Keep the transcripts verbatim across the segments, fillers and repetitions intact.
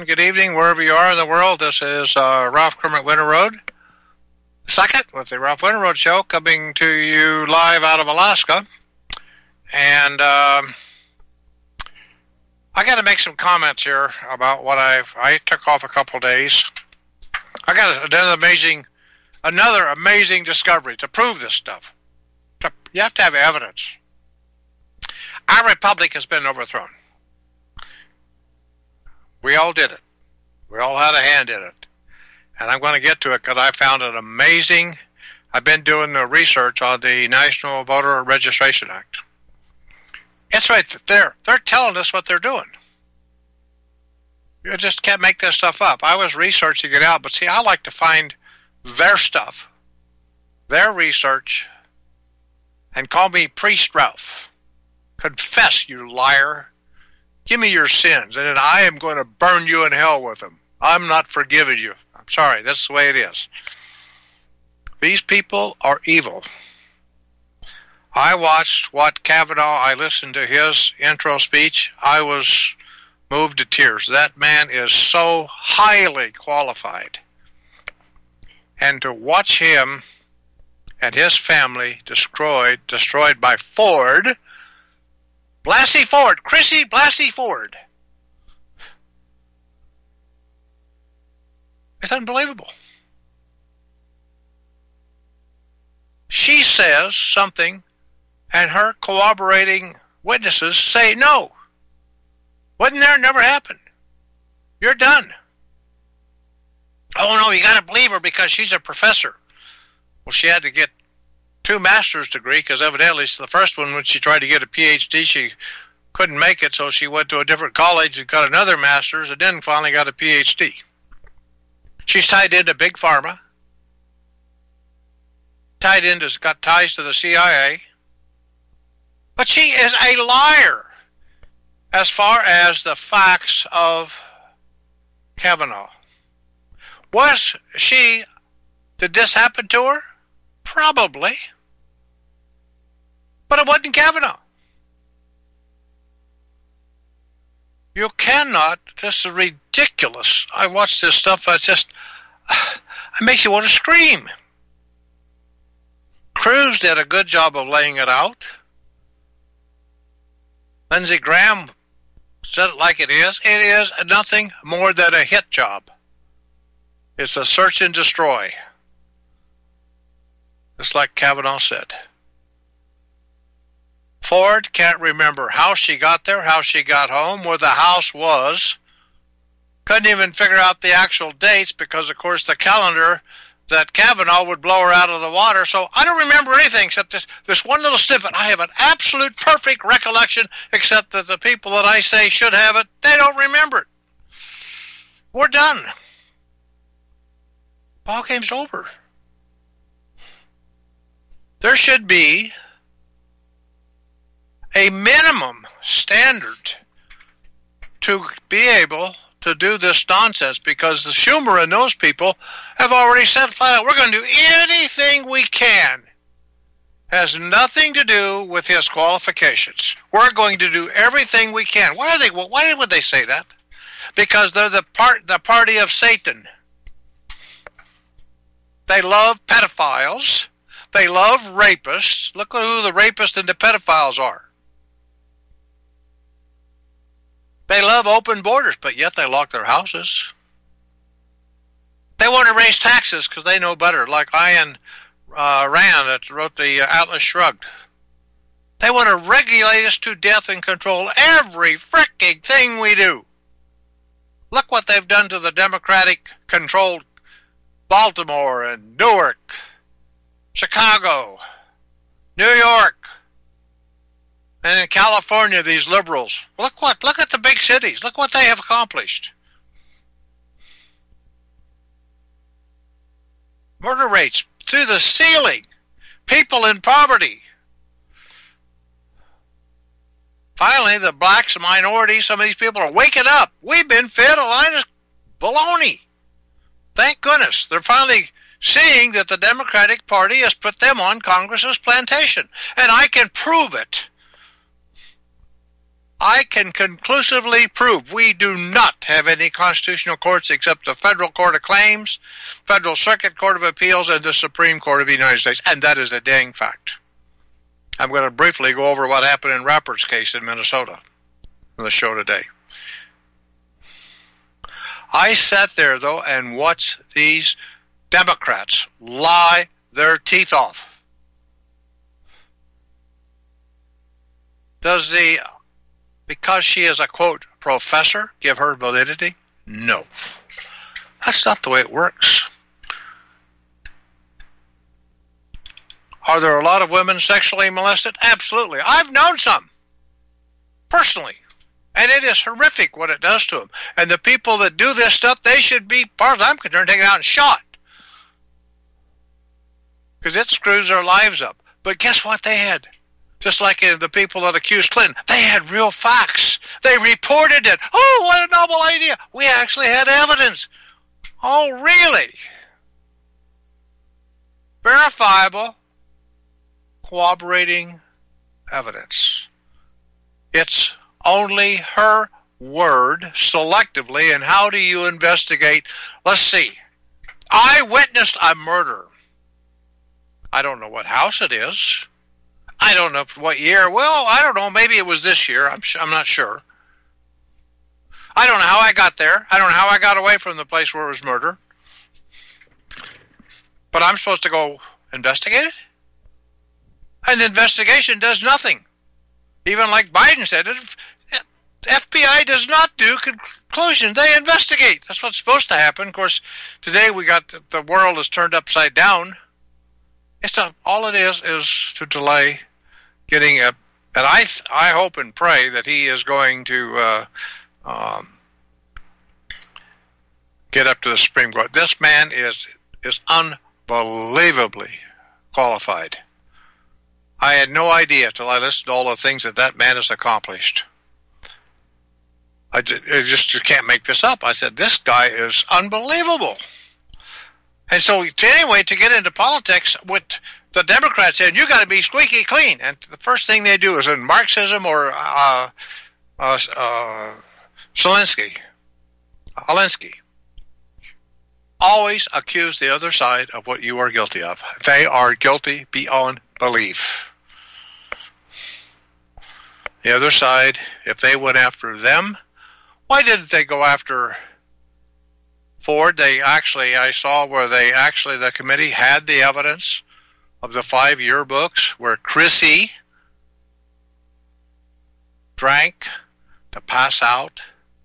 good evening, wherever you are in the world. This is uh, Ralph Kermit Winterroad, second with the Ralph Winterroad Show, coming to you live out of Alaska. And um, I got to make some comments here about what I've. I took off a couple days. I got another amazing, another amazing discovery to prove this stuff. You have to have evidence. Our republic has been overthrown. We all did it. We all had a hand in it. And I'm going to get to it because I found it amazing. I've been doing the research on the National Voter Registration Act. It's right there. They're telling us what they're doing. You just can't make this stuff up. I was researching it out, but see, I like to find their stuff, their research, and call me Priest Ralph. Confess, you liar. Give me your sins, and then I am going to burn you in hell with them. I'm not forgiving you. I'm sorry. That's the way it is. These people are evil. I watched what Kavanaugh, I listened to his intro speech. I was moved to tears. That man is so highly qualified. And to watch him and his family destroyed, destroyed by Ford, Blasey Ford, Chrissy Blasey Ford. It's unbelievable. She says something, and her corroborating witnesses say no. Wasn't there? Never happened. You're done. Oh, no, you got to believe her because she's a professor. Well, she had to get two master's degree because evidently the first one, when she tried to get a P H D, she couldn't make it, so she went to a different college and got another master's and then finally got a P H D. She's tied into Big Pharma, tied into, got ties to the C I A, but she is a liar as far as the facts of Kavanaugh. Was she, did this happen to her? Probably. But it wasn't Kavanaugh. You cannot, this is ridiculous. I watch this stuff, I just, it makes you want to scream. Cruz did a good job of laying it out. Lindsey Graham said it like it is. It is nothing more than a hit job. It's a search and destroy. Just like Kavanaugh said. Ford can't remember how she got there, how she got home, where the house was. Couldn't even figure out the actual dates because, of course, the calendar that Kavanaugh would blow her out of the water. So I don't remember anything except this, this one little snippet. I have an absolute perfect recollection, except that the people that I say should have it, they don't remember it. We're done. Ball game's over. There should be a minimum standard to be able to do this nonsense, because the Schumer and those people have already said flat out, we're going to do anything we can. Has nothing to do with his qualifications. We're going to do everything we can. Why are they? Why would they say that? Because they're the part, the party of Satan. They love pedophiles. They love rapists. Look at who the rapists and the pedophiles are. They love open borders, but yet they lock their houses. They want to raise taxes because they know better, like Ayn uh, Rand that wrote the uh, Atlas Shrugged. They want to regulate us to death and control every fricking thing we do. Look what they've done to the Democratic-controlled Baltimore and Newark, Chicago, New York, and in California, these liberals. Look what, look at the big cities. Look what they have accomplished. Murder rates through the ceiling. People in poverty. Finally, the blacks and minorities, some of these people are waking up. We've been fed a line of baloney. Thank goodness. They're finally seeing that the Democratic Party has put them on Congress's plantation. And I can prove it. I can conclusively prove we do not have any constitutional courts except the Federal Court of Claims, Federal Circuit Court of Appeals, and the Supreme Court of the United States, and that is a dang fact. I'm going to briefly go over what happened in Rappert's case in Minnesota on the show today. I sat there, though, and watched these Democrats lie their teeth off. Does the, because she is a, quote, professor, give her validity? No. That's not the way it works. Are there a lot of women sexually molested? Absolutely. I've known some, personally. And it is horrific what it does to them. And the people that do this stuff, they should be, as far as I'm concerned, taken out and shot. Because it screws their lives up. But guess what they had? Just like the people that accused Clinton, they had real facts. They reported it. Oh, what a novel idea. We actually had evidence. Oh, really? Verifiable, corroborating evidence. It's only her word selectively. And how do you investigate? Let's see. I witnessed a murder. I don't know what house it is. I don't know what year. Well, I don't know. Maybe it was this year. I'm I'm not sure. I don't know how I got there. I don't know how I got away from the place where it was murdered. But I'm supposed to go investigate it? And the investigation does nothing. Even like Biden said, it, F B I does not do conclusions. They investigate. That's what's supposed to happen. Of course, today we got the, the world is turned upside down. It's a, all it is is to delay getting a, and I I hope and pray that he is going to uh, um, get up to the Supreme Court. This man is is unbelievably qualified. I had no idea till I listened to all the things that that man has accomplished. I just, I just can't make this up. I said, this guy is unbelievable. And so, to, anyway, to get into politics, what the Democrats said, you got to be squeaky clean. And the first thing they do is in Marxism or uh, uh, uh, Zelensky, Alinsky, always accuse the other side of what you are guilty of. They are guilty beyond belief. The other side, if they went after them, why didn't they go after Ford? They actually, I saw where they actually, the committee had the evidence of the five yearbooks where Chrissy drank to pass out,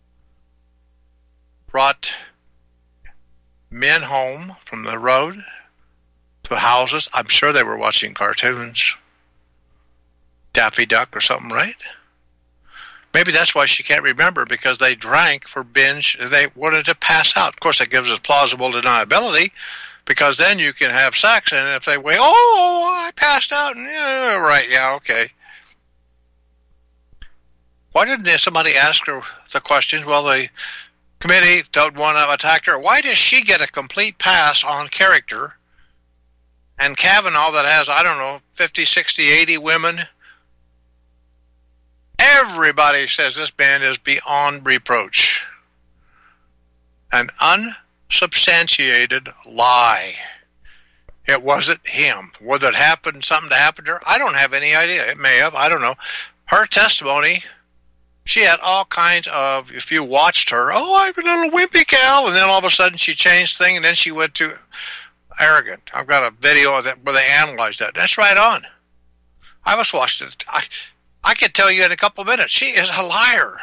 brought men home from the road to houses. I'm sure they were watching cartoons. Daffy Duck or something, right? Maybe that's why she can't remember, because they drank for binge. They wanted to pass out. Of course, that gives us plausible deniability, because then you can have sex, and if they wait, oh, I passed out, and yeah, right, yeah, okay. Why didn't somebody ask her the questions? Well, the committee don't want to attack her. Why does she get a complete pass on character, and Kavanaugh that has, I don't know, fifty, sixty, eighty women? Everybody says this man is beyond reproach. An unsubstantiated lie. It wasn't him. Whether it happened, something to happen to her, I don't have any idea. It may have. I don't know. Her testimony, she had all kinds of, if you watched her, oh, I'm a little wimpy gal, and then all of a sudden she changed thing, and then she went to arrogant. I've got a video of that where they analyzed that. That's right on. I was watching it. I, I can tell you in a couple of minutes, she is a liar.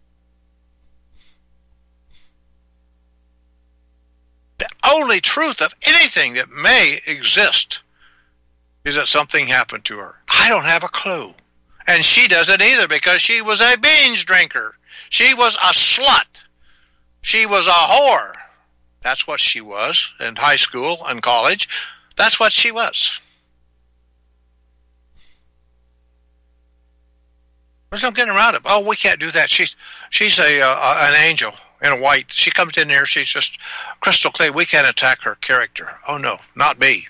The only truth of anything that may exist is that something happened to her. I don't have a clue. And she doesn't either, because she was a binge drinker. She was a slut. She was a whore. That's what she was in high school and college. That's what she was. There's no getting around it. Oh, we can't do that. She's she's a uh, an angel in a white. She comes in here. She's just crystal clear. We can't attack her character. Oh no, not me.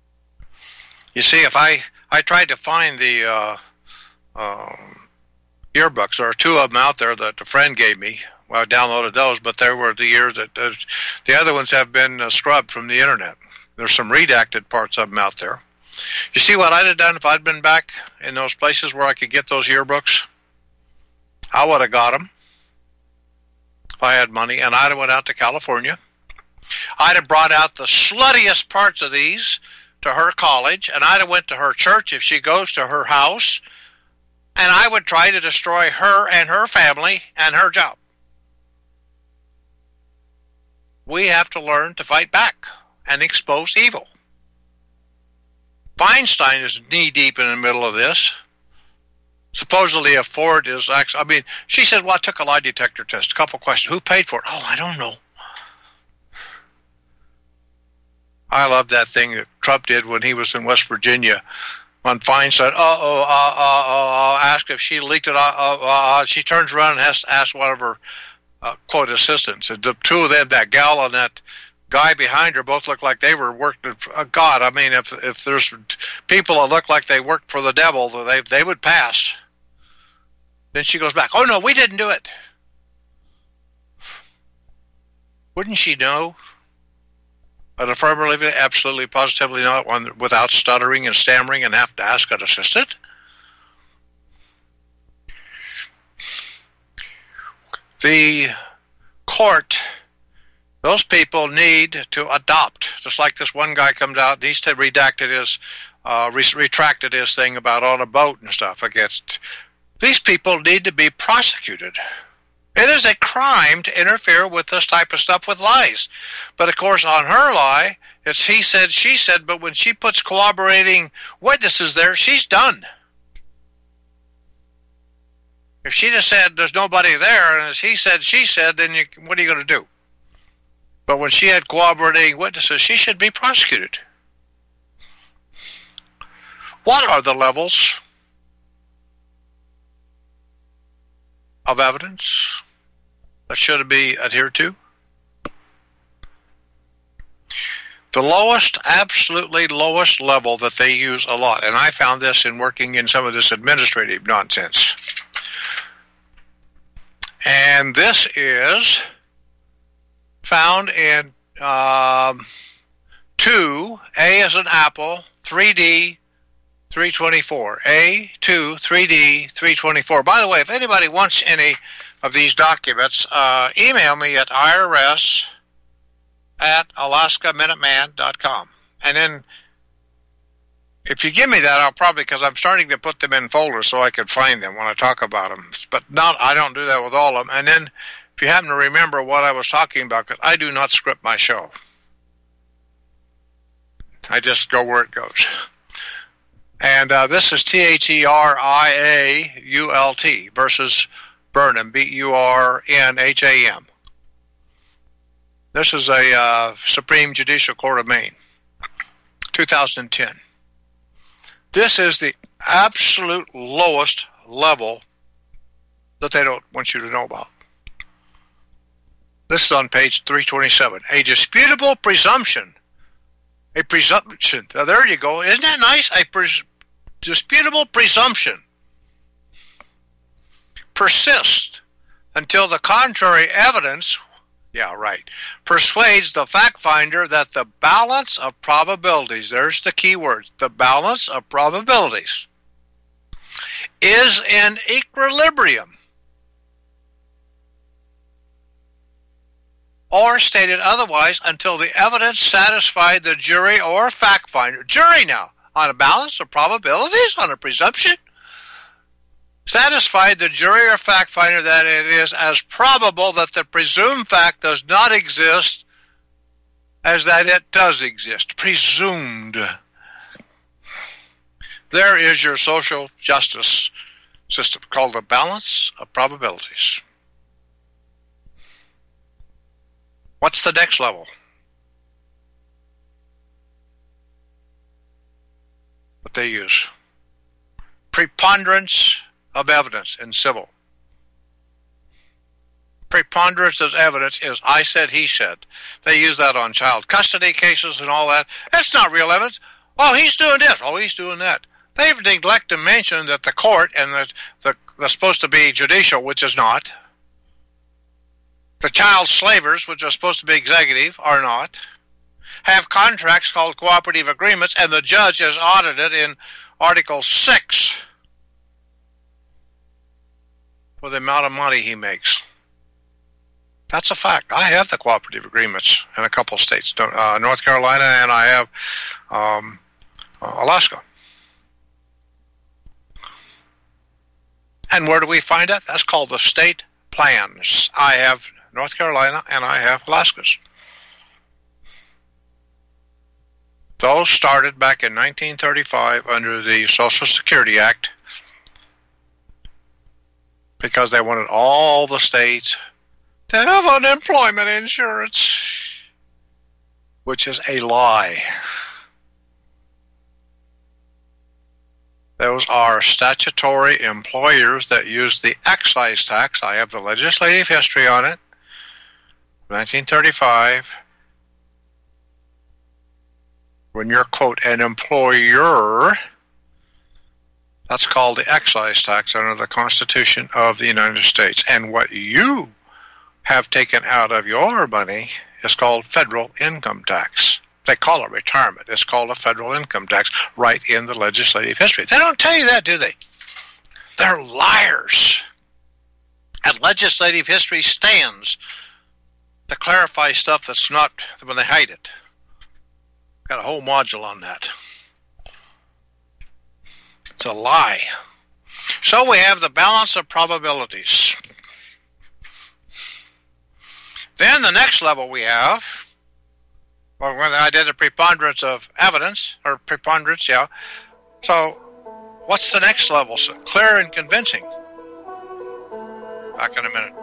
You see, if I I tried to find the uh, um, yearbooks. There are two of them out there that a friend gave me. Well, I downloaded those, but they were the years that uh, the other ones have been uh, scrubbed from the internet. There's some redacted parts of them out there. You see what I'd have done if I'd been back in those places where I could get those yearbooks? I would have got them if I had money, and I'd have went out to California. I'd have brought out the sluttiest parts of these to her college, and I'd have went to her church if she goes to her house, and I would try to destroy her and her family and her job. We have to learn to fight back and expose evil. Feinstein is knee-deep in the middle of this. Supposedly, if Ford is actually, I mean, she said, well, I took a lie detector test. A couple questions. Who paid for it? Oh, I don't know. I love that thing that Trump did when he was in West Virginia. When Feinstein, uh-oh, uh-oh, uh, asked if she leaked it, uh, uh, uh, she turns around and has to ask one of her Uh, quote assistants. And the two of them, that gal and that guy behind her, both look like they were working for uh, God. I mean, if if there's people that look like they worked for the devil, they they would pass. Then she goes back, oh no, we didn't do it. Wouldn't she know? An affirmatively, absolutely, positively not, one without stuttering and stammering and have to ask an assistant? The court, those people need to adopt, just like this one guy comes out, needs to redacted his, uh, re- retracted his thing about on a boat and stuff against. These people need to be prosecuted. It is a crime to interfere with this type of stuff with lies. But of course, on her lie, it's he said, she said, but when she puts corroborating witnesses there, she's done. If she just said there's nobody there, and as he said, she said, then you, what are you going to do? But when she had corroborating witnesses, she should be prosecuted. What are the levels of evidence that should be adhered to? The lowest, absolutely lowest level that they use a lot, and I found this in working in some of this administrative nonsense. And this is found in um, two, A as an apple, three D, three twenty-four. A, two, three D, three twenty-four. By the way, if anybody wants any of these documents, uh, email me at I R S at alaska minuteman dot com. And then if you give me that, I'll probably, because I'm starting to put them in folders so I can find them when I talk about them. But not, I don't do that with all of them. And then if you happen to remember what I was talking about, because I do not script my show. I just go where it goes. And uh, this is T H E R I A U L T versus Burnham, B U R N H A M. This is a uh, Supreme Judicial Court of Maine, two thousand ten. This is the absolute lowest level that they don't want you to know about. This is on page three twenty-seven. A disputable presumption. A presumption. Now, there you go. Isn't that nice? A pres- disputable presumption persists until the contrary evidence, yeah, right, persuades the fact finder that the balance of probabilities, there's the key word, the balance of probabilities, is in equilibrium. Or stated otherwise, until the evidence satisfied the jury or fact finder. Jury now, on a balance of probabilities, on a presumption, satisfied the jury or fact finder that it is as probable that the presumed fact does not exist as that it does exist. Presumed. There is your social justice system called the balance of probabilities. What's the next level? What they use. Preponderance of evidence in civil. Preponderance of evidence is I said, he said. They use that on child custody cases and all that. That's not real evidence. Oh, he's doing this. Oh, he's doing that. They've neglected to mention that the court and the, the that's supposed to be judicial, which is not. The child slavers, which are supposed to be executive, are not. Have contracts called cooperative agreements, and the judge is audited in Article six for the amount of money he makes. That's a fact. I have the cooperative agreements in a couple of states, uh, North Carolina, and I have um, uh, Alaska. And where do we find it? That's called the state plans. I have North Carolina and I have Alaska's. Those started back in nineteen thirty-five under the Social Security Act because they wanted all the states to have unemployment insurance, which is a lie. Those are statutory employers that use the excise tax. I have the legislative history on it. nineteen thirty-five. When you're, quote, an employer, that's called the excise tax under the Constitution of the United States. And what you have taken out of your money is called federal income tax. They call it retirement. It's called a federal income tax right in the legislative history. They don't tell you that, do they? They're liars. And legislative history stands to clarify stuff that's not when they hide it. Got a whole module on that. It's a lie. So we have the balance of probabilities. Then the next level we have, well, when I did a preponderance of evidence, or preponderance, yeah. So what's the next level? So clear and convincing. Back in a minute.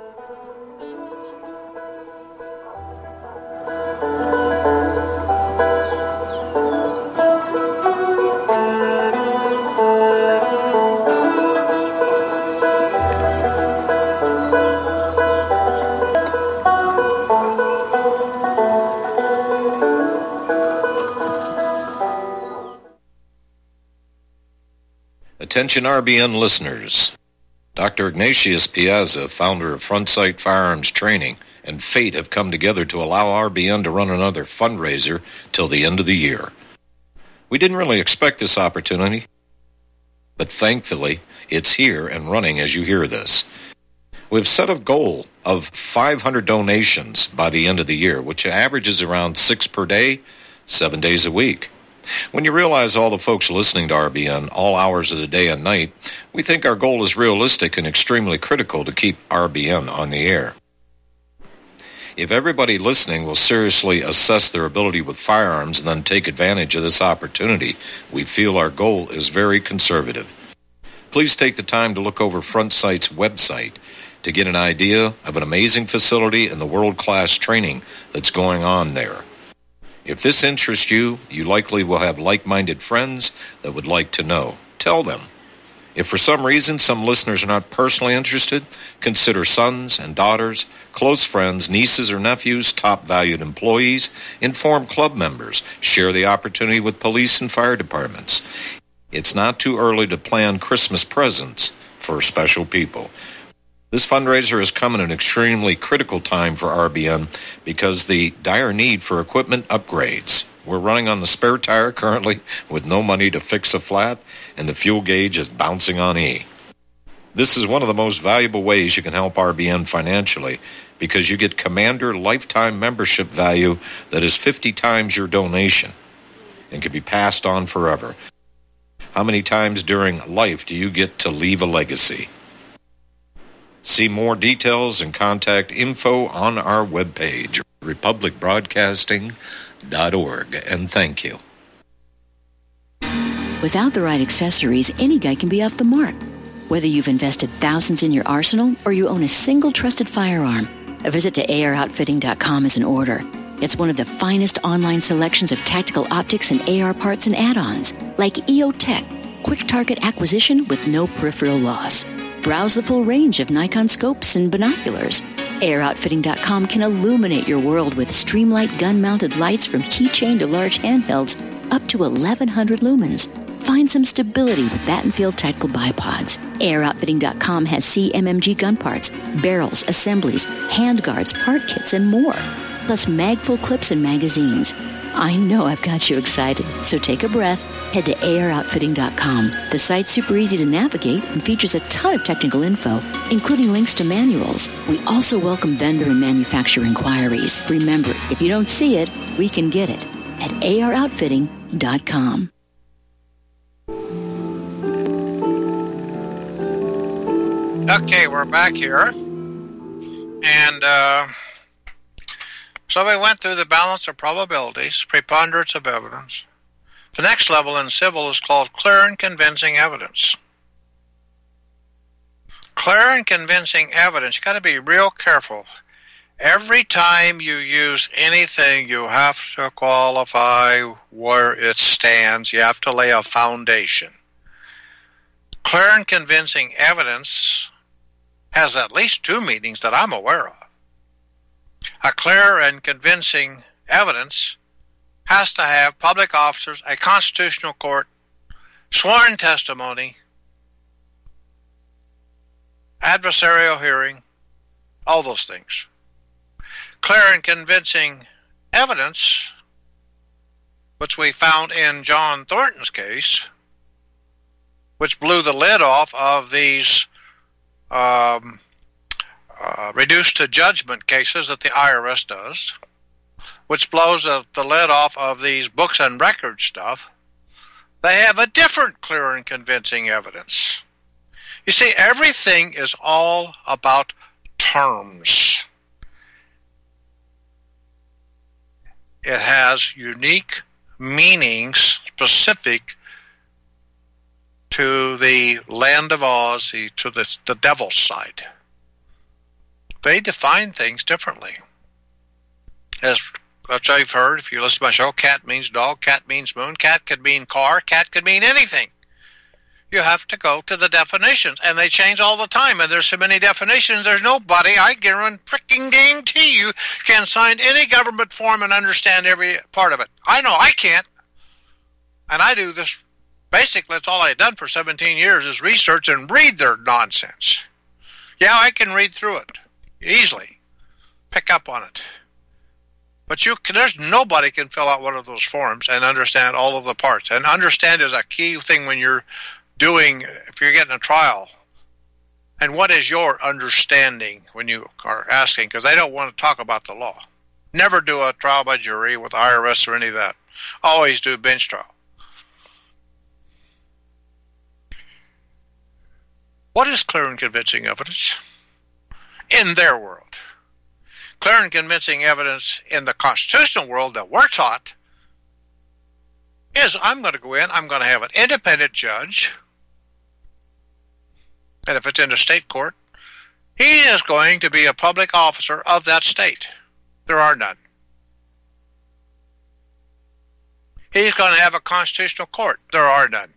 Attention R B N listeners. Doctor Ignatius Piazza, founder of Front Sight Firearms Training, and Fate have come together to allow R B N to run another fundraiser till the end of the year. We didn't really expect this opportunity, but thankfully it's here and running as you hear this. We've set a goal of five hundred donations by the end of the year, which averages around six per day, seven days a week. When you realize all the folks listening to R B N all hours of the day and night, we think our goal is realistic and extremely critical to keep R B N on the air. If everybody listening will seriously assess their ability with firearms and then take advantage of this opportunity, we feel our goal is very conservative. Please take the time to look over Front Sight's website to get an idea of an amazing facility and the world-class training that's going on there. If this interests you, you likely will have like-minded friends that would like to know. Tell them. If for some reason some listeners are not personally interested, consider sons and daughters, close friends, nieces or nephews, top valued employees, inform club members, share the opportunity with police and fire departments. It's not too early to plan Christmas presents for special people. This fundraiser has come at an extremely critical time for R B N because the dire need for equipment upgrades. We're running on the spare tire currently with no money to fix a flat, and the fuel gauge is bouncing on E. This is one of the most valuable ways you can help R B N financially because you get Commander lifetime membership value that is fifty times your donation and can be passed on forever. How many times during life do you get to leave a legacy? See more details and contact info on our webpage, republic broadcasting dot org, and thank you. Without the right accessories, any guy can be off the mark. Whether you've invested thousands in your arsenal or you own a single trusted firearm, a visit to A R outfitting dot com is in order. It's one of the finest online selections of tactical optics and A R parts and add-ons, like E O Tech, quick target acquisition with no peripheral loss. Browse the full range of Nikon scopes and binoculars. A R outfitting dot com can illuminate your world with Streamlight gun-mounted lights from keychain to large handhelds up to eleven hundred lumens. Find some stability with Battenfield Tactical Bipods. Air Outfitting dot com has C M M G gun parts, barrels, assemblies, handguards, part kits, and more. Plus mag-full clips and magazines. I know I've got you excited, so take a breath. Head to A R Outfitting dot com. The site's super easy to navigate and features a ton of technical info, including links to manuals. We also welcome vendor and manufacturer inquiries. Remember, if you don't see it, we can get it at A R Outfitting dot com. Okay, we're back here. And uh, so we went through the balance of probabilities, preponderance of evidence. The next level in civil is called clear and convincing evidence. Clear and convincing evidence, you got to be real careful. Every time you use anything, you have to qualify where it stands. You have to lay a foundation. Clear and convincing evidence has at least two meanings that I'm aware of. A clear and convincing evidence has to have public officers, a constitutional court, sworn testimony, adversarial hearing, all those things. Clear and convincing evidence, which we found in John Thornton's case, which blew the lid off of these um, uh, reduced to judgment cases that the I R S does, which blows the, the lid off of these books and records stuff. They have a different clear and convincing evidence. You see, everything is all about terms. It has unique meanings specific to the land of Oz, the, to the, the devil's side. They define things differently. As, as I've heard, if you listen to my show, cat means dog, cat means moon, cat could mean car, cat could mean anything. You have to go to the definitions, and they change all the time, and there's so many definitions, there's nobody, I guarantee you, can sign any government form and understand every part of it. I know I can't, and I do this. Basically, that's all I've done for seventeen years is research and read their nonsense. Yeah, I can read through it easily, pick up on it. But you can, there's nobody can fill out one of those forms and understand all of the parts. And understand is a key thing when you're doing, if you're getting a trial. And what is your understanding when you are asking? Because they don't want to talk about the law. Never do a trial by jury with I R S or any of that. Always do bench trial. What is clear and convincing evidence in their world? Clear and convincing evidence in the constitutional world that we're taught is I'm going to go in, I'm going to have an independent judge, and if it's in a state court, he is going to be a public officer of that state. There are none. He's going to have a constitutional court. There are none.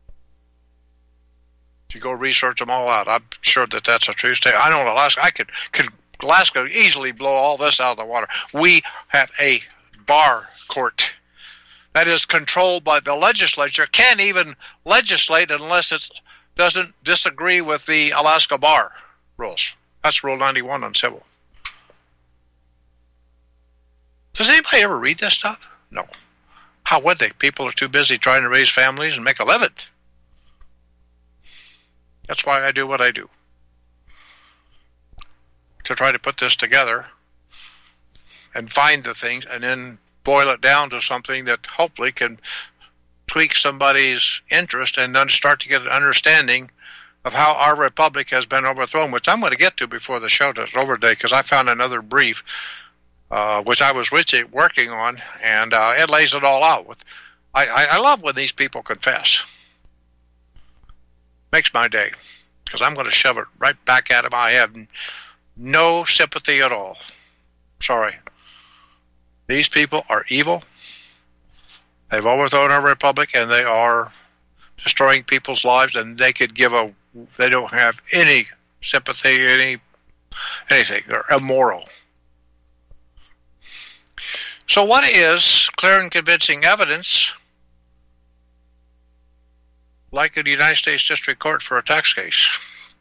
If you go research them all out, I'm sure that that's a true state. I know in Alaska, I could, could Alaska easily blow all this out of the water. We have a bar court that is controlled by the legislature, can't even legislate unless it doesn't disagree with the Alaska bar rules. That's Rule ninety-one on civil. Does anybody ever read this stuff? No. How would they? People are too busy trying to raise families and make a living. That's why I do what I do. To try to put this together and find the things and then boil it down to something that hopefully can tweak somebody's interest and then start to get an understanding of how our republic has been overthrown, which I'm going to get to before the show is over today, because I found another brief, uh, which I was working on, and uh, it lays it all out. With, I, I, I love when these people confess. Makes my day, because I'm going to shove it right back at them. I have no sympathy at all. Sorry. These people are evil. They've overthrown our republic, and they are destroying people's lives, and they could give a, they don't have any sympathy, any, anything. They're immoral. So what is clear and convincing evidence like in the United States District Court for a tax case.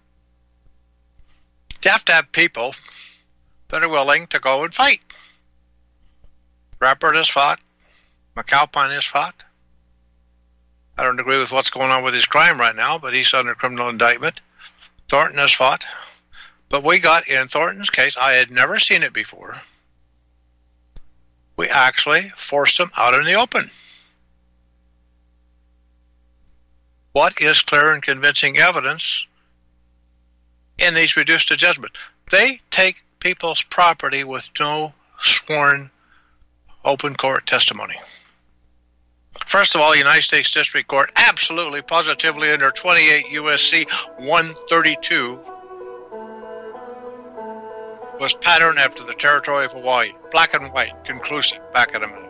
You have to have people that are willing to go and fight. Rappert has fought. McAlpine has fought. I don't agree with what's going on with his crime right now, but he's under criminal indictment. Thornton has fought. But we got, in Thornton's case, I had never seen it before, we actually forced him out in the open. What is clear and convincing evidence in these reduced to judgment? They take people's property with no sworn open court testimony. First of all, the United States District Court absolutely, positively, under twenty-eight U S C one thirty-two, was patterned after the territory of Hawaii. Black and white, conclusive. Back in a minute.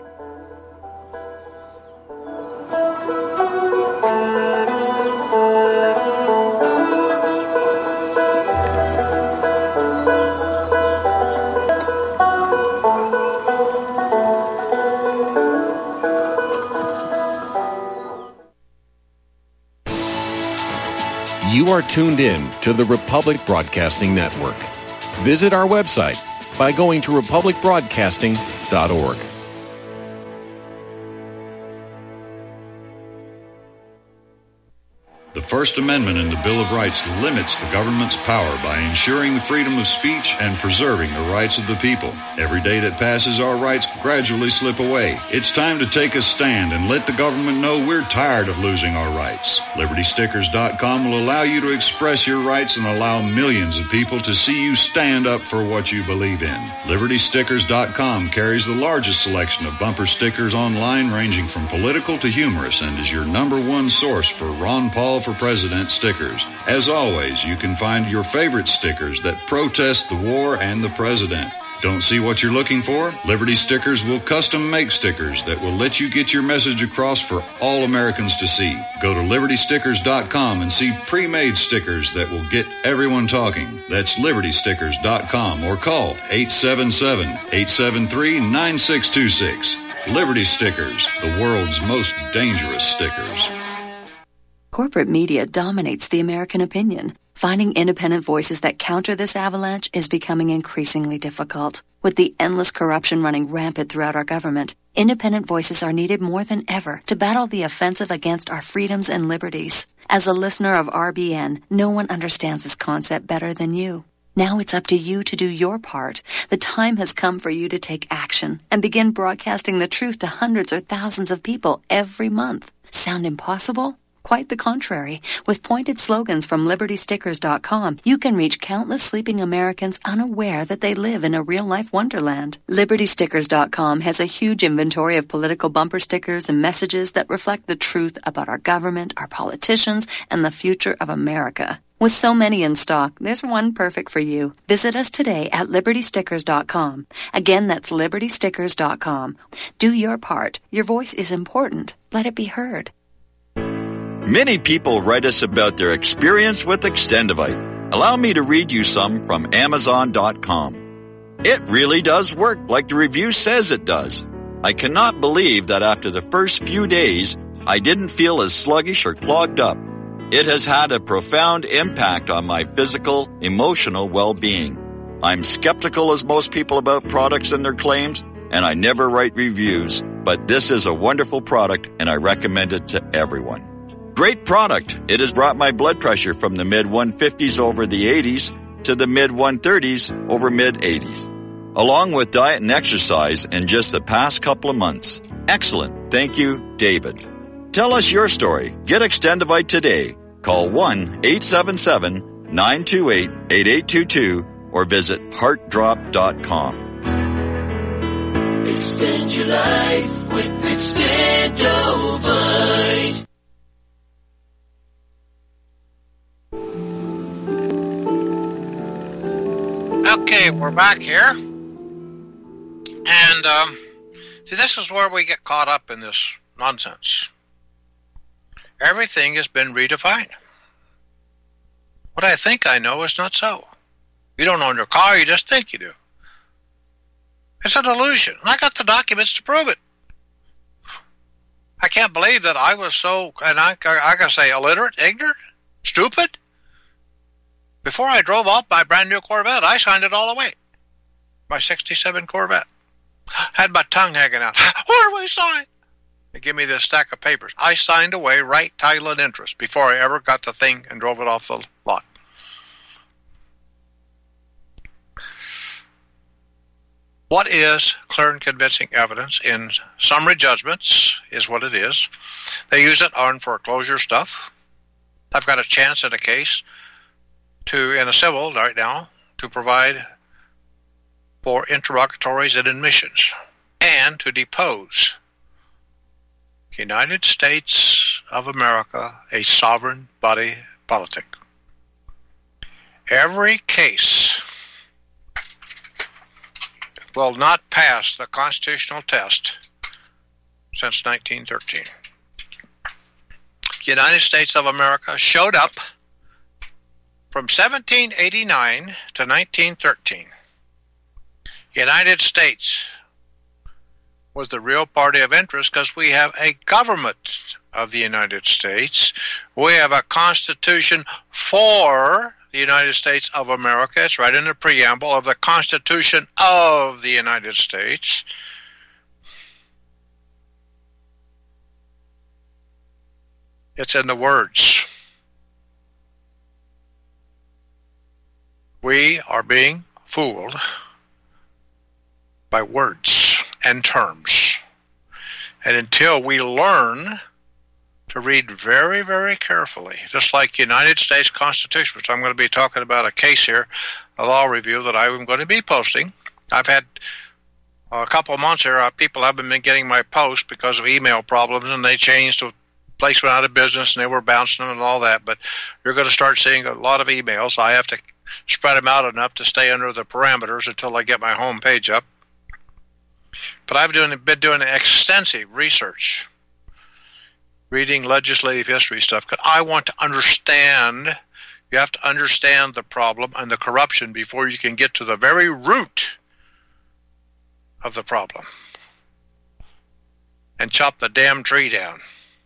You are tuned in to the Republic Broadcasting Network. Visit our website by going to republic broadcasting dot org. The First Amendment in the Bill of Rights limits the government's power by ensuring the freedom of speech and preserving the rights of the people. Every day that passes, our rights gradually slip away. It's time to take a stand and let the government know we're tired of losing our rights. Liberty Stickers dot com will allow you to express your rights and allow millions of people to see you stand up for what you believe in. Liberty Stickers dot com carries the largest selection of bumper stickers online, ranging from political to humorous, and is your number one source for Ron Paul for President stickers. As always, you can find your favorite stickers that protest the war and the president. Don't see what you're looking for? Liberty Stickers will custom make stickers that will let you get your message across for all Americans to see. Go to Liberty Stickers dot com and see pre-made stickers that will get everyone talking. That's Liberty Stickers dot com or call eight seven seven, eight seven three, nine six two six. Liberty Stickers, the world's most dangerous stickers. Corporate media dominates the American opinion. Finding independent voices that counter this avalanche is becoming increasingly difficult. With the endless corruption running rampant throughout our government, independent voices are needed more than ever to battle the offensive against our freedoms and liberties. As a listener of R B N, no one understands this concept better than you. Now it's up to you to do your part. The time has come for you to take action and begin broadcasting the truth to hundreds or thousands of people every month. Sound impossible? Quite the contrary. With pointed slogans from Liberty Stickers dot com, you can reach countless sleeping Americans unaware that they live in a real-life wonderland. Liberty Stickers dot com has a huge inventory of political bumper stickers and messages that reflect the truth about our government, our politicians, and the future of America. With so many in stock, there's one perfect for you. Visit us today at Liberty Stickers dot com. Again, that's Liberty Stickers dot com. Do your part. Your voice is important. Let it be heard. Many people write us about their experience with Extendivite. Allow me to read you some from Amazon dot com. It really does work like the review says it does. I cannot believe that after the first few days, I didn't feel as sluggish or clogged up. It has had a profound impact on my physical, emotional well-being. I'm skeptical as most people about products and their claims, and I never write reviews, but this is a wonderful product and I recommend it to everyone. Great product. It has brought my blood pressure from the mid one fifties over the eighties to the mid one thirties over mid eighties, along with diet and exercise in just the past couple of months. Excellent. Thank you, David. Tell us your story. Get Extendivite today. Call one eight seven seven, nine two eight, eight eight two two or visit heart drop dot com. Extend your life with Extendivite. Okay, we're back here. And, um, see, this is where we get caught up in this nonsense. Everything has been redefined. What I think I know is not so. You don't own your car, you just think you do. It's an illusion. And I got the documents to prove it. I can't believe that I was so, and I, I gotta say, illiterate, ignorant, stupid. Before I drove off my brand new Corvette, I signed it all away. My sixty-seven Corvette. Had my tongue hanging out. Where do I sign? They give me this stack of papers. I signed away right, title, and interest before I ever got the thing and drove it off the lot. What is clear and convincing evidence in summary judgments is what it is. They use it on foreclosure stuff. I've got a chance in a case to, in a civil right now, to provide for interrogatories and admissions and to depose United States of America, a sovereign body politic. Every case will not pass the constitutional test since nineteen thirteen. The United States of America showed up from seventeen eighty-nine to nineteen thirteen. United States was the real party of interest because we have a government of the United States. We have a constitution for the United States of America. It's right in the preamble of the Constitution of the United States. It's in the words. We are being fooled by words and terms. And until we learn to read very, very carefully, just like United States Constitution, which I'm going to be talking about a case here, a law review that I'm going to be posting. I've had a couple of months here, uh, people haven't been getting my post because of email problems, and they changed, the place went out of business, and they were bouncing them and all that, but you're going to start seeing a lot of emails. I have to spread them out enough to stay under the parameters until I get my home page up. But I've doing, been doing extensive research, reading legislative history stuff, because I want to understand. You have to understand the problem and the corruption before you can get to the very root of the problem and chop the damn tree down.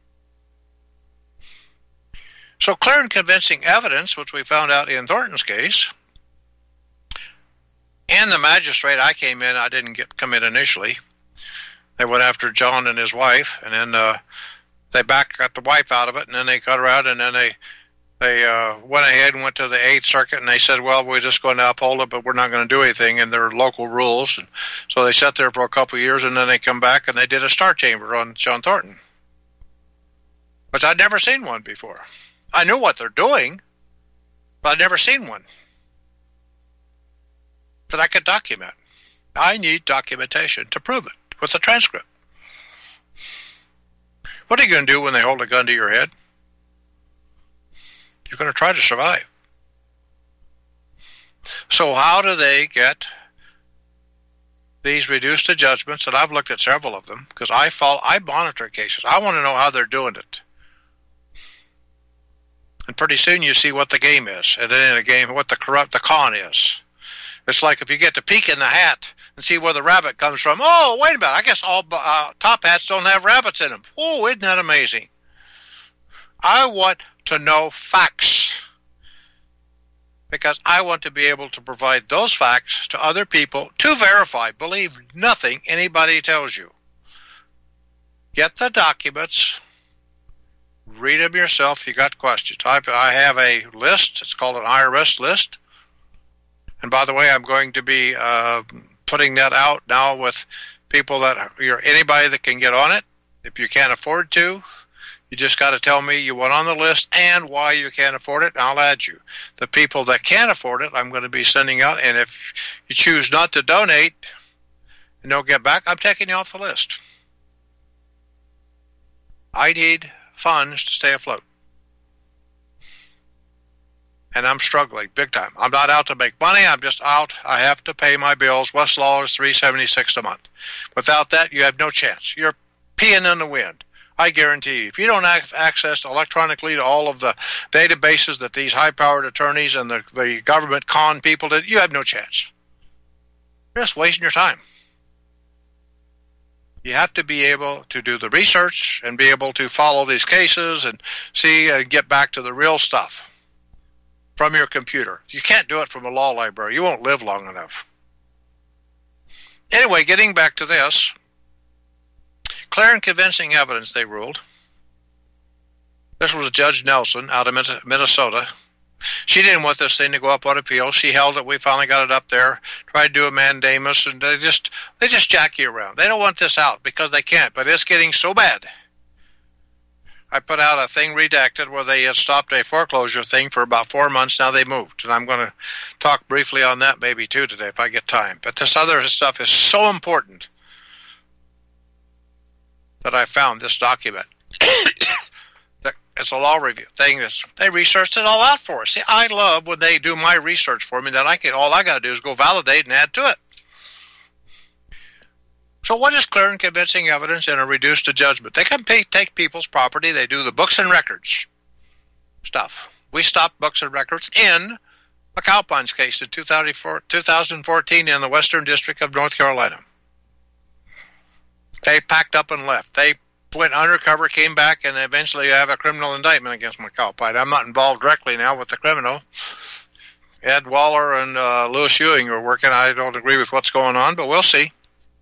So clear and convincing evidence, which we found out in Thornton's case, and the magistrate, I came in, I didn't get come in initially. They went after John and his wife, and then uh, they back got the wife out of it, and then they got her out, and then they they uh, went ahead and went to the Eighth Circuit, and they said, well, we're just going to uphold it, but we're not going to do anything in their local rules. And so they sat there for a couple of years, and then they come back, and they did a star chamber on John Thornton, which I'd never seen one before. I knew what they're doing, but I'd never seen one that I could document. I need documentation to prove it with a transcript. What are you going to do when they hold a gun to your head? You're going to try to survive. So how do they get these reduced to judgments? And I've looked at several of them because I follow, I monitor cases. I want to know how they're doing it. And pretty soon you see what the game is, and then in a game what the corrupt the con is. It's like if you get to peek in the hat and see where the rabbit comes from. Oh, wait a minute! I guess all uh, top hats don't have rabbits in them. Oh, isn't that amazing? I want to know facts because I want to be able to provide those facts to other people to verify. Believe nothing anybody tells you. Get the documents. Read them yourself if you got questions. I, I have a list. It's called an I R S list. And by the way, I'm going to be uh, putting that out now with people that you're anybody that can get on it. If you can't afford to, you just got to tell me you want on the list and why you can't afford it, and I'll add you. The people that can't afford it, I'm going to be sending out. And if you choose not to donate and don't get back, I'm taking you off the list. I need funds to stay afloat. And I'm struggling big time. I'm not out to make money. I'm just out. I have to pay my bills. Westlaw is three dollars and seventy-six cents a month. Without that, you have no chance. You're peeing in the wind. I guarantee you. If you don't have access electronically to all of the databases that these high-powered attorneys and the, the government con people did, you have no chance. You're just wasting your time. You have to be able to do the research and be able to follow these cases and see and get back to the real stuff from your computer. You can't do it from a law library. You won't live long enough. Anyway, getting back to this, clear and convincing evidence, they ruled. This was Judge Nelson out of Minnesota. She didn't want this thing to go up on appeal. She held it. We finally got it up there, tried to do a mandamus, and they just they just jack you around. They don't want this out because they can't, but it's getting so bad. I put out a thing redacted where they had stopped a foreclosure thing for about four months. Now they moved, and I'm going to talk briefly on that maybe too today if I get time. But this other stuff is so important that I found this document. It's a law review thing. That's, they researched it all out for us. See, I love when they do my research for me. That I can. All I got to do is go validate and add to it. So, what is clear and convincing evidence in a reduced to judgment? They can pay, take people's property. They do the books and records stuff. We stopped books and records in a Cowpines case in two thousand fourteen in the Western District of North Carolina. They packed up and left. They went undercover, came back, and eventually have a criminal indictment against McAlpine. I'm not involved directly now with the criminal. Ed Waller and uh, Louis Ewing are working. I don't agree with what's going on, but we'll see.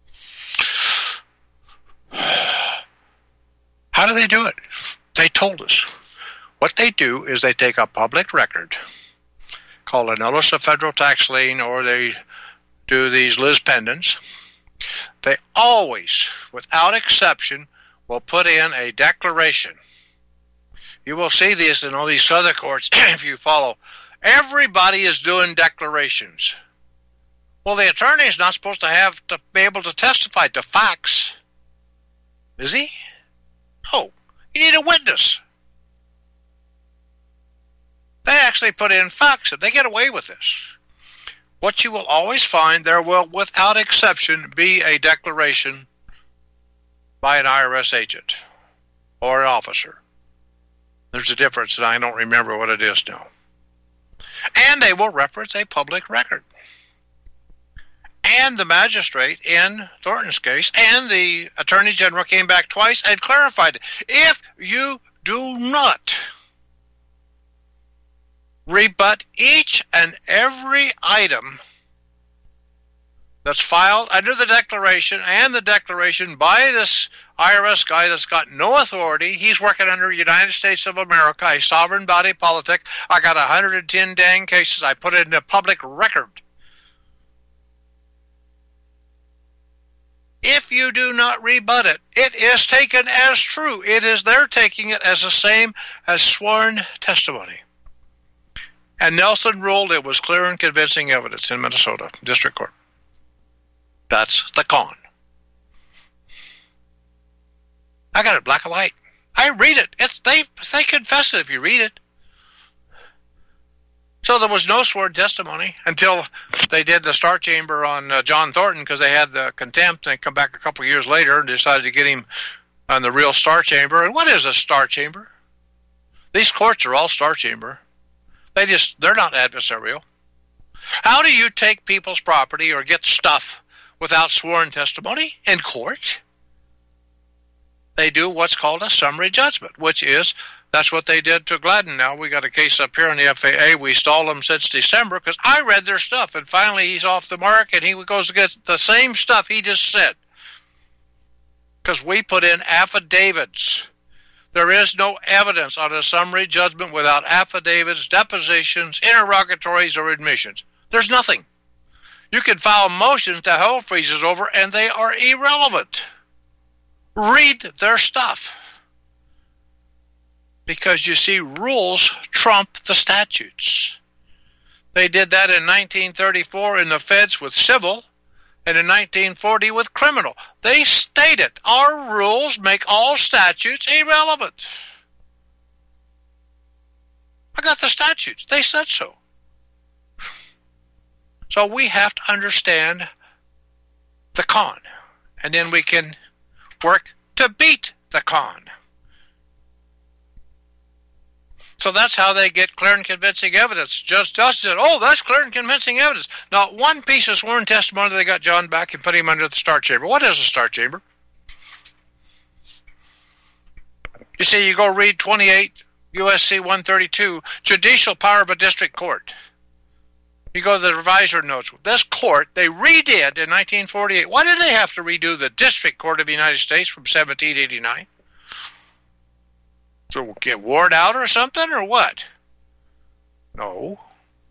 How do they do it? They told us. What they do is they take a public record called a notice of federal tax lien, or they do these lis pendens. They always, without exception, will put in a declaration. You will see this in all these other courts if you follow. Everybody is doing declarations. Well, the attorney is not supposed to have to be able to testify to facts. Is he? No. You need a witness. They actually put in facts, and they get away with this. What you will always find, there will, without exception, be a declaration by an I R S agent or an officer. There's a difference, and I don't remember what it is now. And they will reference a public record. And the magistrate in Thornton's case and the Attorney General came back twice and clarified it. If you do not rebut each and every item that's filed under the declaration and the declaration by this I R S guy that's got no authority. He's working under United States of America, a sovereign body politic. I got one hundred ten dang cases. I put it in a public record. If you do not rebut it, it is taken as true. It is they're taking it as the same as sworn testimony. And Nelson ruled it was clear and convincing evidence in Minnesota District Court. That's the con. I got it black and white. I read it. It's they they confess it if you read it. So there was no sworn testimony until they did the Star Chamber on uh, John Thornton because they had the contempt. And they come back a couple of years later and decided to get him on the real Star Chamber. And what is a Star Chamber? These courts are all Star Chamber. They just, they're not adversarial. How do you take people's property or get stuff without sworn testimony in court? They do what's called a summary judgment, which is, that's what they did to Gladden. Now we got a case up here in the F A A. We stalled them since December because I read their stuff, and finally he's off the mark, and he goes against the same stuff he just said. Because we put in affidavits. There is no evidence on a summary judgment without affidavits, depositions, interrogatories, or admissions. There's nothing. You can file motions to hold freezes over, and they are irrelevant. Read their stuff. Because you see, rules trump the statutes. They did that in nineteen thirty-four in the feds with civil, and in nineteen forty with criminal. They stated, our rules make all statutes irrelevant. I got the statutes. They said so. So we have to understand the con, and then we can work to beat the con. So that's how they get clear and convincing evidence. Judge Dust said, oh, that's clear and convincing evidence. Not one piece of sworn testimony. They got John back and put him under the Star Chamber. What is a Star Chamber? You see, you go read twenty-eight U S C one thirty-two, judicial power of a district court. You go to the revisor notes. This court, they redid in nineteen forty-eight. Why did they have to redo the District Court of the United States from seventeen eighty-nine? So get worn out or something, or what? No.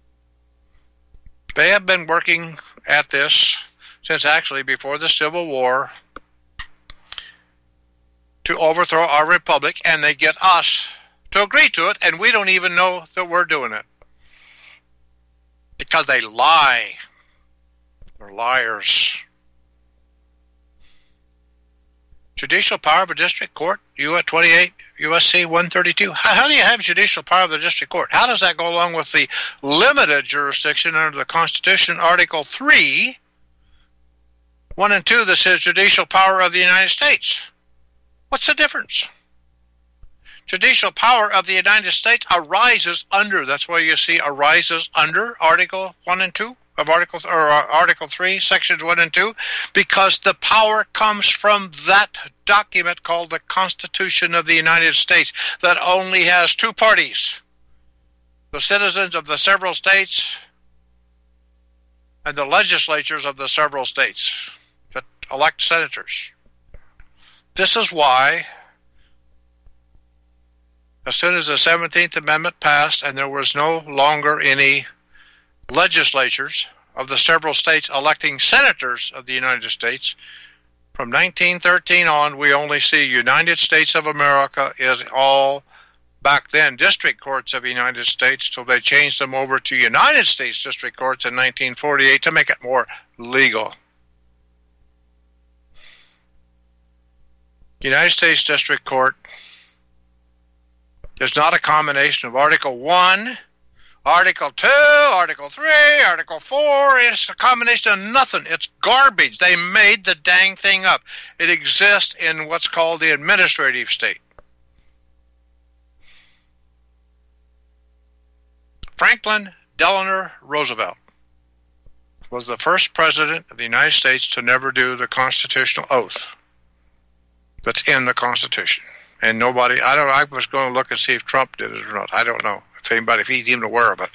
They have been working at this since actually before the Civil War to overthrow our republic, and they get us to agree to it, and we don't even know that we're doing it. Because they lie. They're liars. Judicial power of a district court, U S twenty-eight U S C one thirty-two. How, how do you have judicial power of the district court? How does that go along with the limited jurisdiction under the Constitution, Article three, one and two, that says judicial power of the United States? What's the difference? Judicial power of the United States arises under, that's why you see arises under Article one and two of Article or uh, Article three, Sections one and two, because the power comes from that document called the Constitution of the United States that only has two parties, the citizens of the several states and the legislatures of the several states that elect senators. This is why as soon as the seventeenth Amendment passed and there was no longer any legislatures of the several states electing senators of the United States, from nineteen thirteen on, we only see United States of America is all, back then, district courts of the United States, till they changed them over to United States district courts in nineteen forty-eight to make it more legal. United States District Court is not a combination of Article one, Article two, Article three, Article four. It's a combination of nothing. It's garbage. They made the dang thing up. It exists in what's called the administrative state. Franklin Delano Roosevelt was the first president of the United States to never do the constitutional oath that's in the Constitution. And nobody, I don't know, I was going to look and see if Trump did it or not. I don't know if anybody, if he's even aware of it.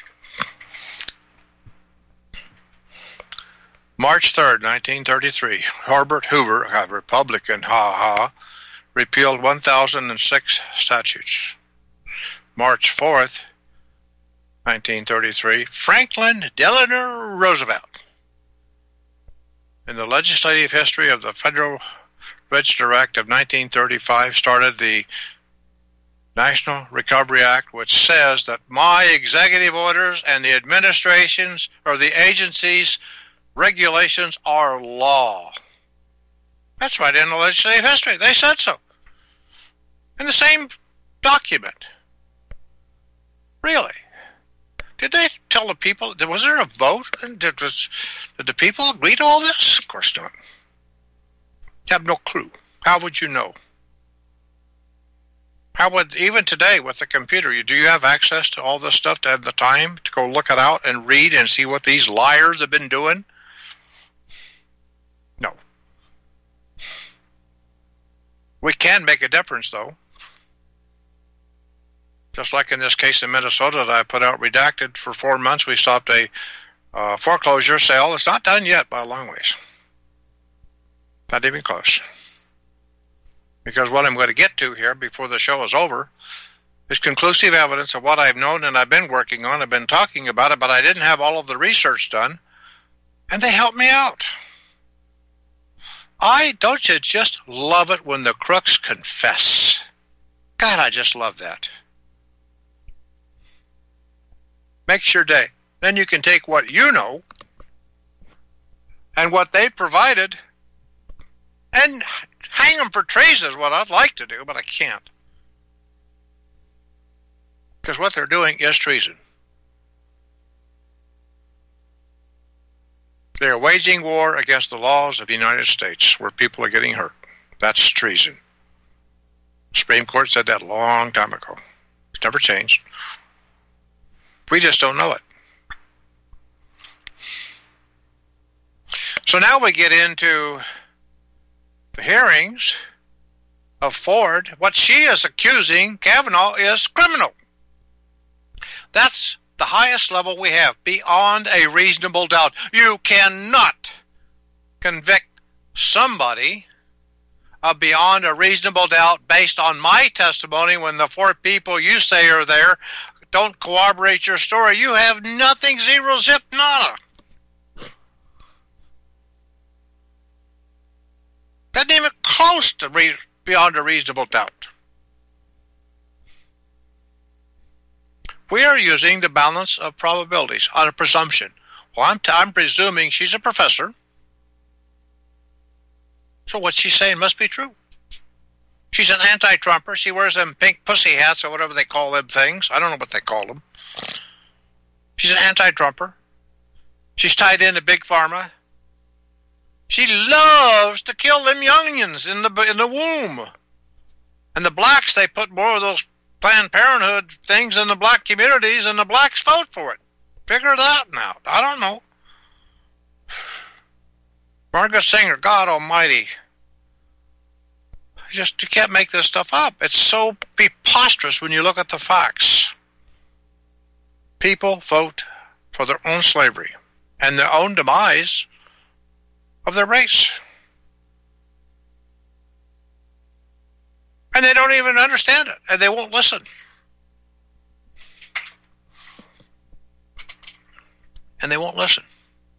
March third, nineteen thirty-three, Herbert Hoover, a Republican, ha-ha, repealed one thousand six statutes. March fourth, nineteen thirty-three, Franklin Delano Roosevelt, in the legislative history of the Federal Register Act of nineteen thirty-five, started the National Recovery Act, which says that my executive orders and the administration's or the agency's regulations are law. That's right in the legislative history. They said so. In the same document. Really? Did they tell the people? Was there a vote? Did, was, did the people agree to all this? Of course not. You have no clue. How would you know? How would, even today with the computer, you, do you have access to all this stuff to have the time to go look it out and read and see what these liars have been doing? No. We can make a difference, though. Just like in this case in Minnesota that I put out redacted for four months, we stopped a uh, foreclosure sale. It's not done yet by a long ways. Not even close. Because what I'm going to get to here before the show is over is conclusive evidence of what I've known and I've been working on. I've been talking about it, but I didn't have all of the research done. And they helped me out. I, don't you just love it when the crooks confess? God, I just love that. Makes your day. Then you can take what you know and what they provided and hang them for treason is what I'd like to do, but I can't. Because what they're doing is treason. They're waging war against the laws of the United States where people are getting hurt. That's treason. The Supreme Court said that a long time ago. It's never changed. We just don't know it. So now we get into the hearings of Ford, what she is accusing Kavanaugh is criminal. That's the highest level we have, beyond a reasonable doubt. You cannot convict somebody of beyond a reasonable doubt based on my testimony when the four people you say are there don't corroborate your story. You have nothing, zero, zip, nada. Not even close to re- beyond a reasonable doubt. We are using the balance of probabilities on a presumption. Well, I'm, t- I'm presuming she's a professor, so what she's saying must be true. She's an anti-Trumper. She wears them pink pussy hats or whatever they call them things. I don't know what they call them. She's an anti-Trumper. She's tied into Big Pharma. She loves to kill them youngins in the in the womb. And the blacks, they put more of those Planned Parenthood things in the black communities, and the blacks vote for it. Figure that out. I don't know. Margaret Sanger, God Almighty. Just, you can't make this stuff up. It's so preposterous when you look at the facts. People vote for their own slavery and their own demise of their race. And they don't even understand it, and they won't listen. And they won't listen.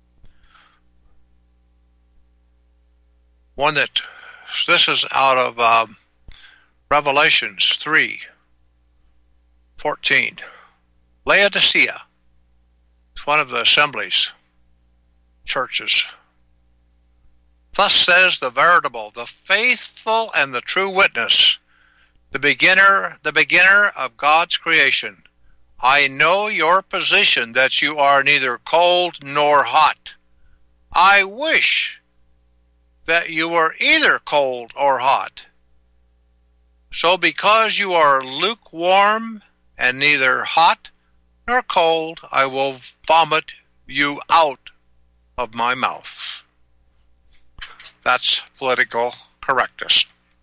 One that, this is out of um, Revelations three fourteen. Laodicea. It's one of the assemblies, churches. Thus says the veritable, the faithful, and the true witness, the beginner, the beginner of God's creation. I know your position, that you are neither cold nor hot. I wish that you were either cold or hot. So because you are lukewarm and neither hot nor cold, I will vomit you out of my mouth. That's political correctness.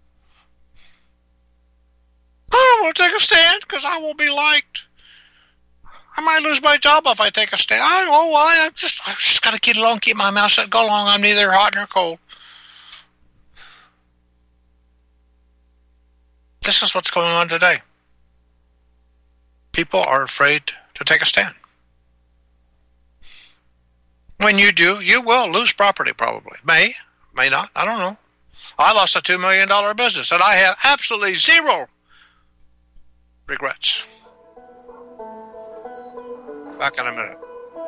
I don't want to take a stand because I won't be liked. I might lose my job if I take a stand. I don't know why. I just, I just got to get along, keep my mouth shut, go along. I'm neither hot nor cold. This is what's going on today. People are afraid to take a stand. When you do, you will lose property probably. May, may not. I don't know. I lost a two million dollars business, and I have absolutely zero regrets. Back in a minute.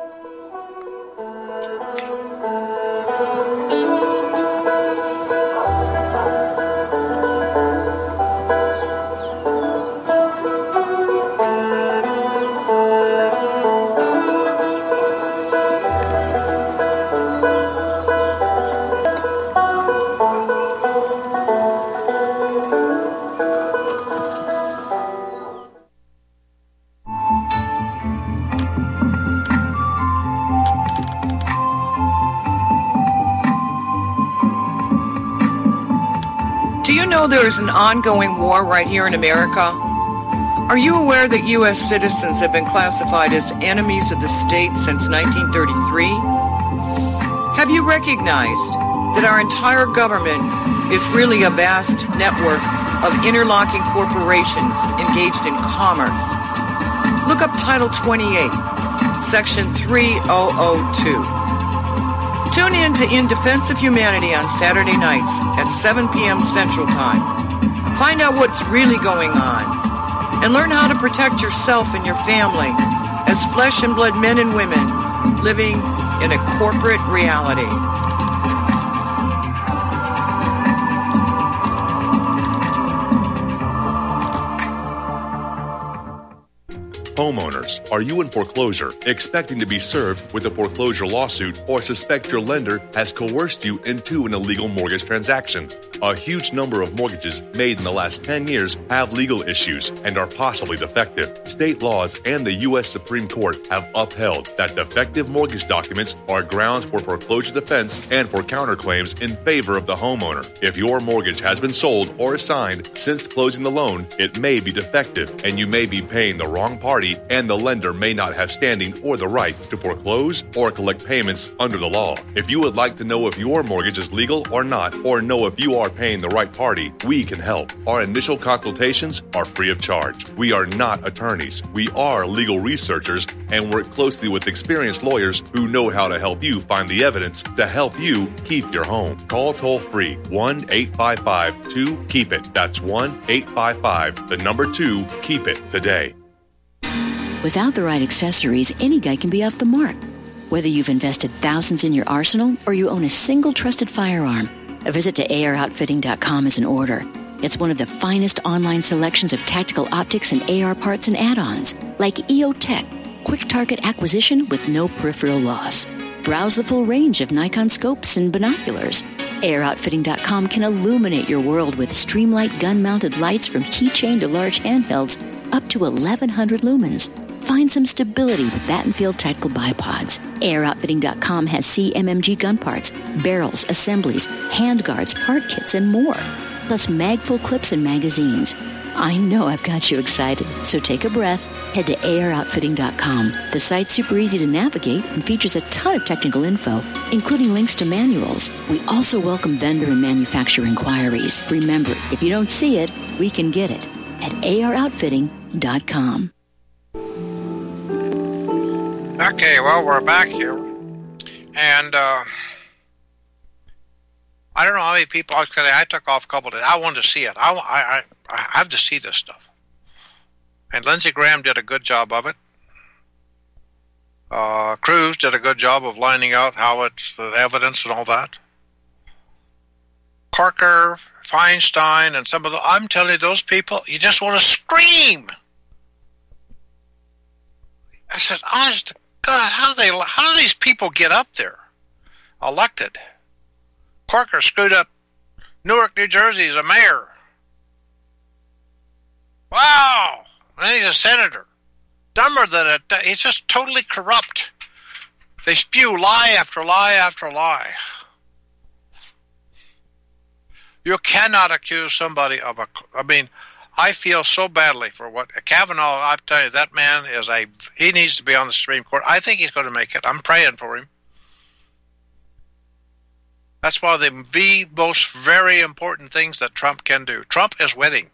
There is an ongoing war right here in America. Are you aware that U S citizens have been classified as enemies of the state since nineteen thirty-three? Have you recognized that our entire government is really a vast network of interlocking corporations engaged in commerce? Look up Title twenty-eight, Section three thousand two. Tune in to In Defense of Humanity on Saturday nights at seven p.m. Central Time. Find out what's really going on and learn how to protect yourself and your family as flesh and blood men and women living in a corporate reality. Homeowners, are you in foreclosure, expecting to be served with a foreclosure lawsuit, or suspect your lender has coerced you into an illegal mortgage transaction? A huge number of mortgages made in the last ten years have legal issues and are possibly defective. State laws and the U S Supreme Court have upheld that defective mortgage documents are grounds for foreclosure defense and for counterclaims in favor of the homeowner. If your mortgage has been sold or assigned since closing the loan, it may be defective and you may be paying the wrong party, and the lender may not have standing or the right to foreclose or collect payments under the law. If you would like to know if your mortgage is legal or not, or know if you are paying the right party, we can help. Our initial consultations are free of charge. We are not attorneys. We are legal researchers and work closely with experienced lawyers who know how to help you find the evidence to help you keep your home. Call toll free one eight five five two keep it. That's one eight five five, the number two, keep it today. Without the right accessories, any guy can be off the mark. Whether you've invested thousands in your arsenal or you own a single trusted firearm, a visit to A R outfitting dot com is in order. It's one of the finest online selections of tactical optics and A R parts and add-ons, like E O Tech, quick target acquisition with no peripheral loss. Browse the full range of Nikon scopes and binoculars. A R outfitting dot com can illuminate your world with Streamlight gun-mounted lights from keychain to large handhelds up to eleven hundred lumens. Find some stability with Battenfield Tactical Bipods. A R outfitting dot com has C M M G gun parts, barrels, assemblies, handguards, part kits, and more. Plus mag-full clips and magazines. I know I've got you excited, so take a breath. Head to A R outfitting dot com. The site's super easy to navigate and features a ton of technical info, including links to manuals. We also welcome vendor and manufacturer inquiries. Remember, if you don't see it, we can get it at A R outfitting dot com. Okay, well, we're back here, and uh, I don't know how many people. I, was gonna, I took off a couple of days. I wanted to see it. I, I, I have to see this stuff. And Lindsey Graham did a good job of it. Uh, Cruz did a good job of lining out how it's the evidence and all that. Corker, Feinstein, and some of the. I'm telling you, those people, you just want to scream. I said, honest to God, how do they? How do these people get up there, elected? Corker screwed up Newark, New Jersey as a mayor. Wow, and he's a senator. Dumber than it. He's just totally corrupt. They spew lie after lie after lie. You cannot accuse somebody of a. I mean. I feel so badly for what Kavanaugh. I'm telling you, that man is a. He needs to be on the Supreme Court. I think he's going to make it. I'm praying for him. That's one of the, the most very important things that Trump can do. Trump is winning,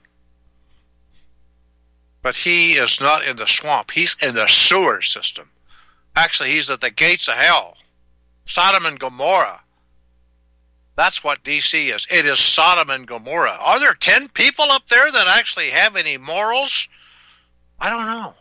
but he is not in the swamp. He's in the sewer system. Actually, he's at the gates of hell. Sodom and Gomorrah. That's what D C is. It is Sodom and Gomorrah. Are there ten people up there that actually have any morals? I don't know.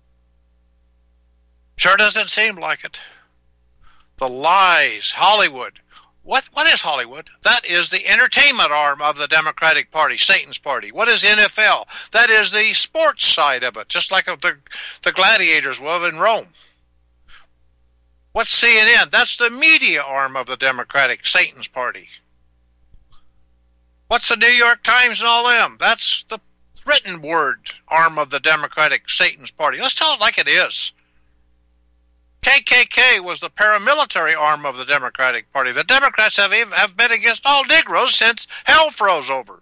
Sure doesn't seem like it. The lies, Hollywood. What what is Hollywood? That is the entertainment arm of the Democratic Party, Satan's party. What is N F L? That is the sports side of it, just like the, the gladiators were in Rome. What's C N N? That's the media arm of the Democratic Satan's party. What's the New York Times and all them? That's the written word arm of the Democratic Satan's party. Let's tell it like it is. K K K was the paramilitary arm of the Democratic Party. The Democrats have, have been against all Negroes since hell froze over.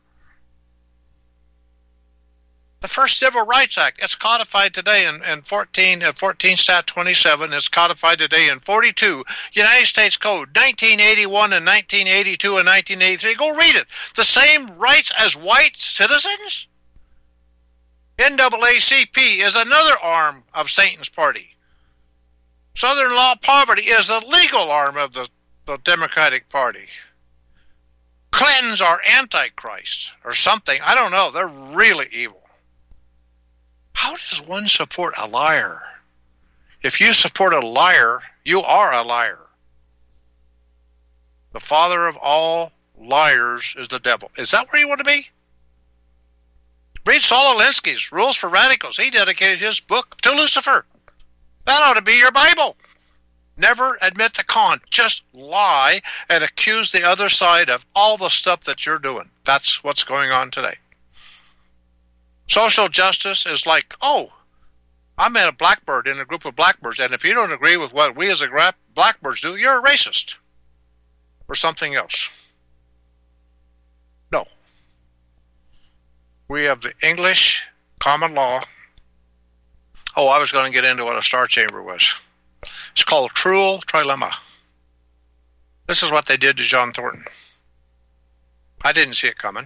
The first Civil Rights Act, it's codified today in, in fourteen, uh, fourteen Stat twenty-seven. It's codified today in forty-two United States Code, nineteen eighty-one and nineteen eighty-two and nineteen eighty-three. Go read it. The same rights as white citizens? N double A C P is another arm of Satan's party. Southern Law Poverty is the legal arm of the, the Democratic Party. Clintons are antichrists or something. I don't know. They're really evil. How does one support a liar? If you support a liar, you are a liar. The father of all liars is the devil. Is that where you want to be? Read Saul Alinsky's Rules for Radicals. He dedicated his book to Lucifer. That ought to be your Bible. Never admit to con. Just lie and accuse the other side of all the stuff that you're doing. That's what's going on today. Social justice is like, oh, I met a blackbird in a group of blackbirds, and if you don't agree with what we as a gra- blackbirds do, you're a racist. Or something else. No. We have the English common law. Oh, I was going to get into what a star chamber was. It's called Cruel Trilemma. This is what they did to John Thornton. I didn't see it coming.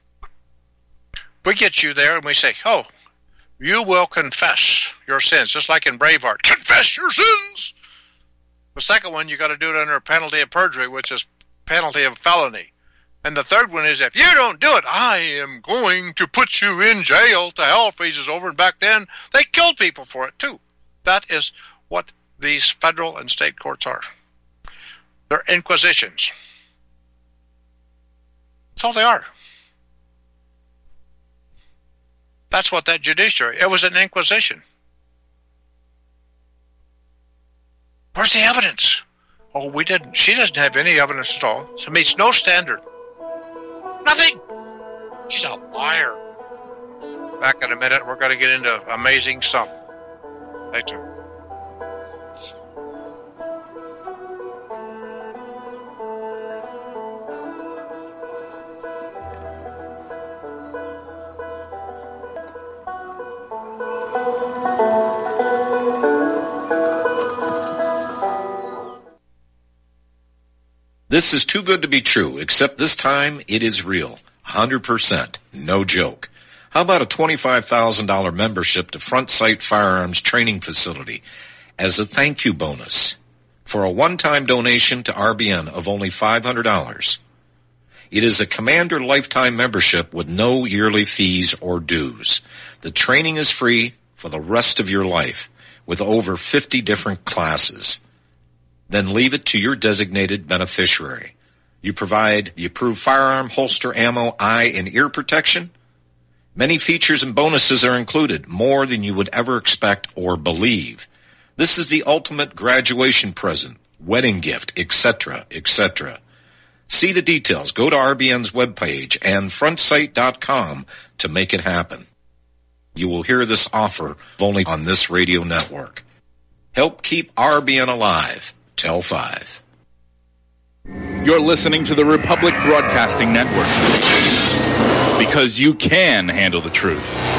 We get you there and we say, oh, you will confess your sins, just like in Braveheart. Confess your sins! The second one, you got to do it under a penalty of perjury, which is penalty of felony. And the third one is, if you don't do it, I am going to put you in jail till hell freezes over. And back then, they killed people for it, too. That is what these federal and state courts are. They're inquisitions. That's all they are. That's what that judiciary, it was an inquisition. Where's the evidence? Oh, we didn't. She doesn't have any evidence at all. So it meets no standard. Nothing. She's a liar. Back in a minute, we're going to get into amazing stuff. Stay tuned. This is too good to be true, except this time it is real. one hundred percent. No joke. How about a twenty-five thousand dollars membership to Front Sight Firearms Training Facility as a thank you bonus for a one-time donation to R B N of only five hundred dollars? It is a Commander lifetime membership with no yearly fees or dues. The training is free for the rest of your life with over fifty different classes. Then leave it to your designated beneficiary. You provide the approved firearm, holster, ammo, eye, and ear protection. Many features and bonuses are included, more than you would ever expect or believe. This is the ultimate graduation present, wedding gift, et cetera, et cetera. See the details. Go to R B N's webpage and front sight dot com to make it happen. You will hear this offer only on this radio network. Help keep R B N alive. Tell five. You're listening to the Republic Broadcasting Network because you can handle the truth.